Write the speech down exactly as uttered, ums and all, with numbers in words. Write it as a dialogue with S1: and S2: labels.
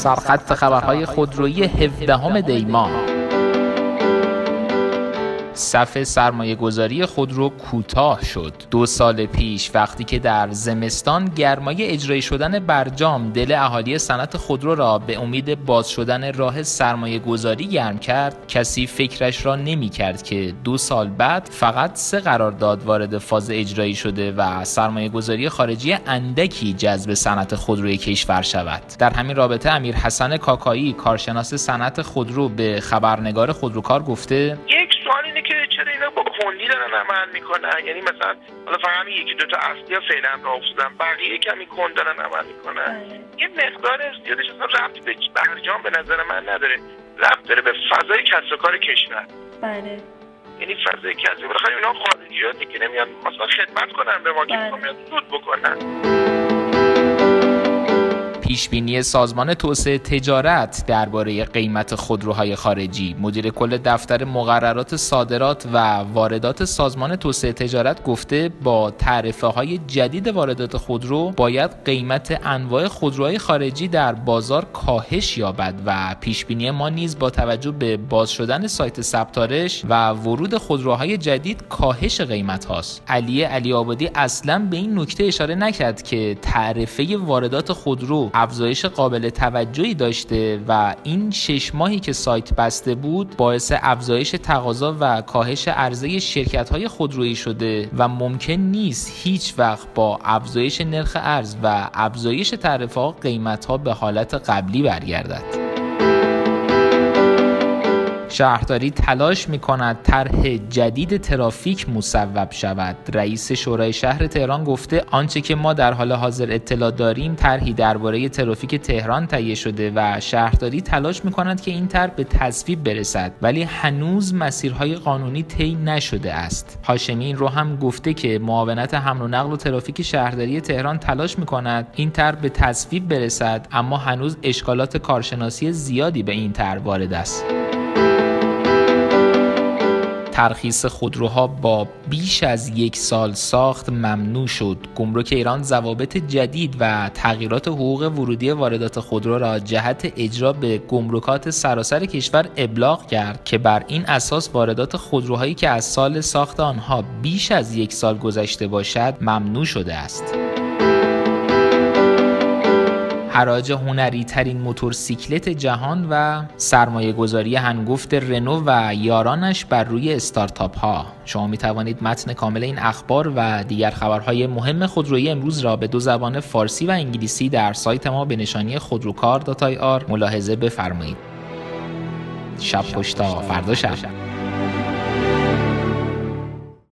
S1: سرخط خبرهای خودرویی هفدهم دی ماه. صف سرمایه گذاری خودرو کوتاه شد. دو سال پیش وقتی که در زمستان گرمای اجرایی شدن برجام دل اهالی صنعت خودرو را به امید باز شدن راه سرمایه گذاری گرم کرد، کسی فکرش را نمی کرد که دو سال بعد فقط سه قرارداد وارد فاز اجرایی شده و سرمایه گذاری خارجی اندکی جذب صنعت خودروی کشور شود. در همین رابطه امیر حسن کاکایی، کارشناس صنعت خودرو، به خبرنگار خودروکار گفته:
S2: یک سوال اینه که چرا اینا با کندی دارن عمل میکنن؟ یعنی مثلا حالا فقط همین یکی دو تا اصلی ها فعلا راه افتادن، بقیه کمی کند دارن عمل میکنن. یه مقدار زیادش اصلا ربطی به برجام به نظر من نداره، ربط داره به فضای کسب و کار کشور.
S3: بله.
S2: یعنی فضای کسب و کار اینا خارجیاتی که نمیان مثلا خدمت کنن به ما، که میان سود بکنن.
S1: پیشبینی سازمان توسعه تجارت درباره قیمت خودروهای خارجی. مدیر کل دفتر مقررات صادرات و واردات سازمان توسعه تجارت گفته با تعرفه‌های جدید واردات خودرو باید قیمت انواع خودروهای خارجی در بازار کاهش یابد و پیشبینی ما نیز با توجه به باز شدن سایت ثبتارش و ورود خودروهای جدید کاهش قیمت هاست. علی علی آبادی اصلا به این نکته اشاره نکرد که تعرفه واردات خودرو افزایش قابل توجهی داشته و این شش ماهی که سایت بسته بود باعث افزایش تقاضا و کاهش عرضه شرکت‌های خودرویی شده و ممکن نیست هیچ وقت با افزایش نرخ ارز و افزایش تعرفه‌ها قیمت‌ها به حالت قبلی برگردد. شهرداری تلاش می‌کند طرح جدید ترافیک مصوب شود. رئیس شورای شهر تهران گفته آنچه که ما در حال حاضر اطلاع داریم طرحی درباره ترافیک تهران تهیه شده و شهرداری تلاش می‌کند که این طرح به تصویب برسد، ولی هنوز مسیرهای قانونی طی نشده است. هاشمی این رو هم گفته که معاونت حمل و نقل و ترافیک شهرداری تهران تلاش می‌کند این طرح به تصویب برسد، اما هنوز اشکالات کارشناسی زیادی به این طرح وارد است. ترخیص خودروها با بیش از یک سال ساخت ممنوع شد. گمرک ایران ضوابط جدید و تغییرات حقوق ورودی واردات خودرو را جهت اجرا به گمرکات سراسر کشور ابلاغ کرد که بر این اساس واردات خودروهایی که از سال ساخت آنها بیش از یک سال گذشته باشد ممنوع شده است. حراج هنری ترین موتورسیکلت جهان و سرمایه گذاری هنگفت رنو و یارانش بر روی استارتاپ ها. شما می توانید متن کامل این اخبار و دیگر خبرهای مهم خودرویی امروز را به دو زبان فارسی و انگلیسی در سایت ما به نشانی خودروکار دات آی آر ملاحظه بفرمایید. شب پشتا فردا شب.